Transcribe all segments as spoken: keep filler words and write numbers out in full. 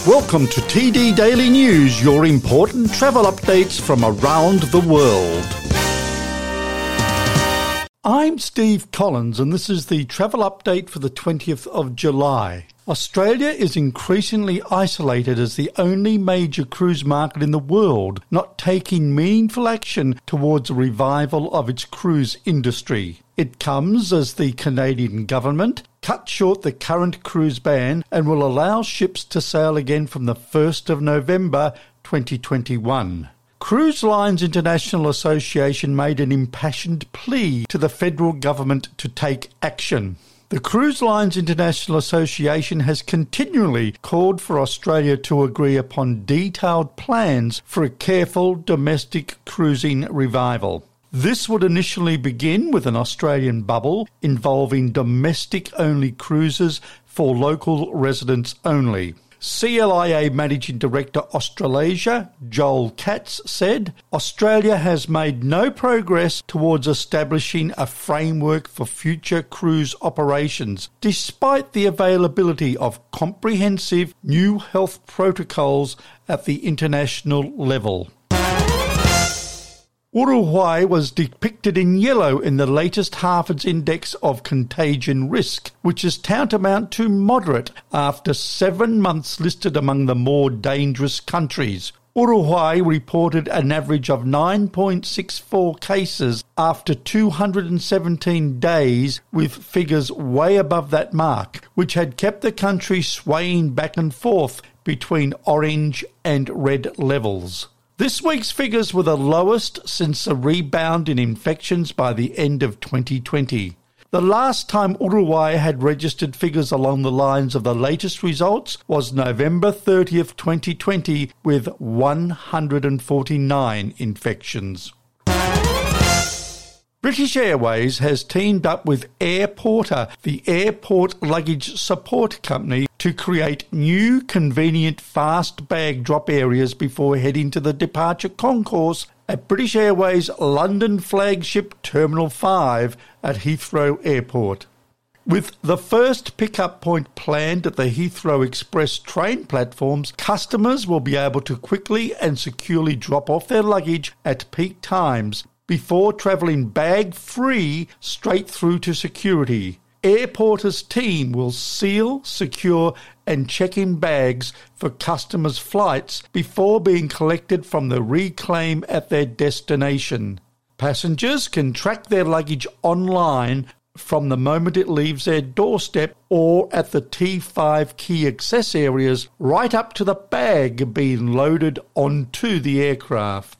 Welcome to T D Daily News, your important travel updates from around the world. I'm Steve Collins, and this is the travel update for the twentieth of July. Australia is increasingly isolated as the only major cruise market in the world not taking meaningful action towards a revival of its cruise industry. It comes as the Canadian government cut short the current cruise ban and will allow ships to sail again from the first of November twenty twenty-one. Cruise Lines International Association made an impassioned plea to the federal government to take action. The Cruise Lines International Association has continually called for Australia to agree upon detailed plans for a careful domestic cruising revival. This would initially begin with an Australian bubble involving domestic-only cruises for local residents only. C L I A Managing Director Australasia, Joel Katz, said, Australia has made no progress towards establishing a framework for future cruise operations, despite the availability of comprehensive new health protocols at the international level. Uruguay was depicted in yellow in the latest Harvard's Index of Contagion Risk, which is tantamount to moderate after seven months listed among the more dangerous countries. Uruguay reported an average of nine point six four cases after two hundred seventeen days, with figures way above that mark, which had kept the country swaying back and forth between orange and red levels. This week's figures were the lowest since a rebound in infections by the end of twenty twenty. The last time Uruguay had registered figures along the lines of the latest results was November thirtieth, twenty twenty, with one hundred forty-nine infections. British Airways has teamed up with Airporter, the airport luggage support company, to create new, convenient, fast bag drop areas before heading to the departure concourse at British Airways' London flagship Terminal five at Heathrow Airport. With the first pickup point planned at the Heathrow Express train platforms, customers will be able to quickly and securely drop off their luggage at peak times before travelling bag-free straight through to security. Airporter's team will seal, secure and check in bags for customers' flights before being collected from the reclaim at their destination. Passengers can track their luggage online from the moment it leaves their doorstep or at the T five key access areas right up to the bag being loaded onto the aircraft.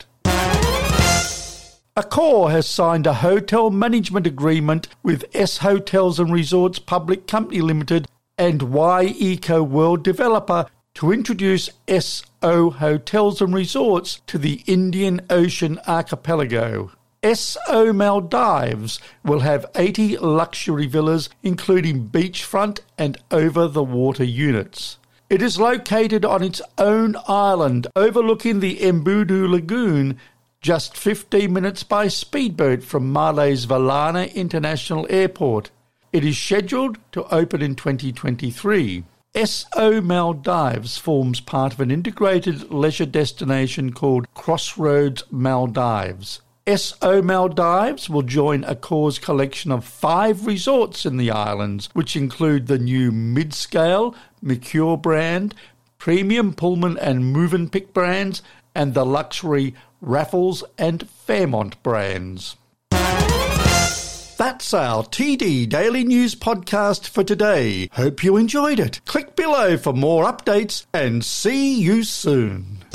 Accor has signed a hotel management agreement with S Hotels and Resorts Public Company Limited and Y Eco World Developer to introduce S O Hotels and Resorts to the Indian Ocean archipelago. S O Maldives will have eighty luxury villas, including beachfront and over-the-water units. It is located on its own island overlooking the Embudu Lagoon, just fifteen minutes by speedboat from Male's Valana International Airport. It is scheduled to open in twenty twenty-three. S O Maldives forms part of an integrated leisure destination called Crossroads Maldives. S O Maldives will join Accor's collection of five resorts in the islands, which include the new mid-scale Mercure brand, premium Pullman and Mövenpick brands, and the luxury Raffles and Fairmont brands. That's our T D Daily News podcast for today. Hope you enjoyed it. Click below for more updates and see you soon.